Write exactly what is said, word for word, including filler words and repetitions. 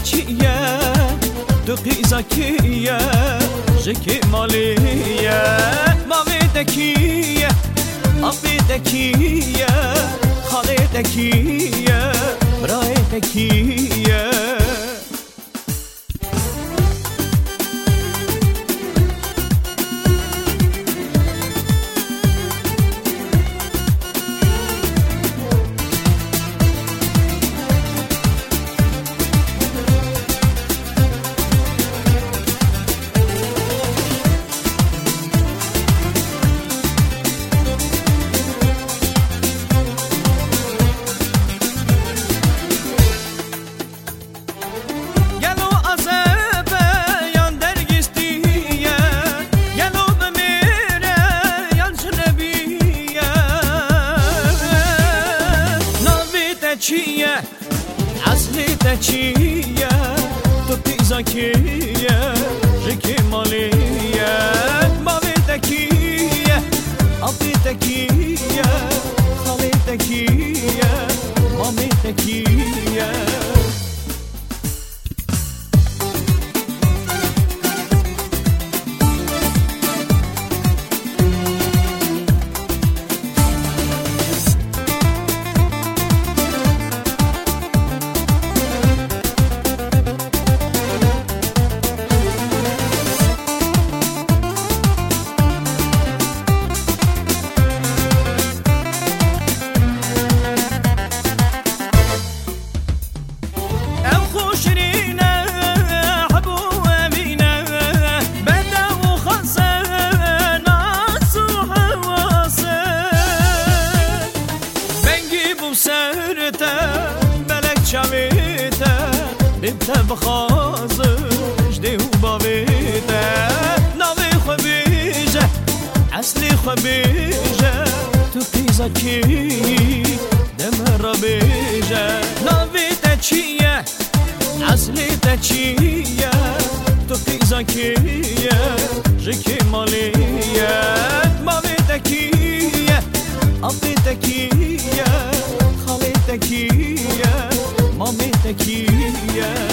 تچیه تو قیزاکیه جکی مالیه مامی دکیه آبی دکیه خالی دکیه برای دکیه چیه اصلی تچیه تو پیزاکیه جکی مالیه مامی تکیه آبی تکیه خالی تکیه مامی تکیه انت بخازش دیو باویده ناوی خبیجه اصلی خبیجه تو پیزا کی دم را بیجه ناوی تچیه اصلی تچیه تو پیزا کیه جکی مالیه مامی تکیه آبی تکیه خالی تکیه مامی تکیه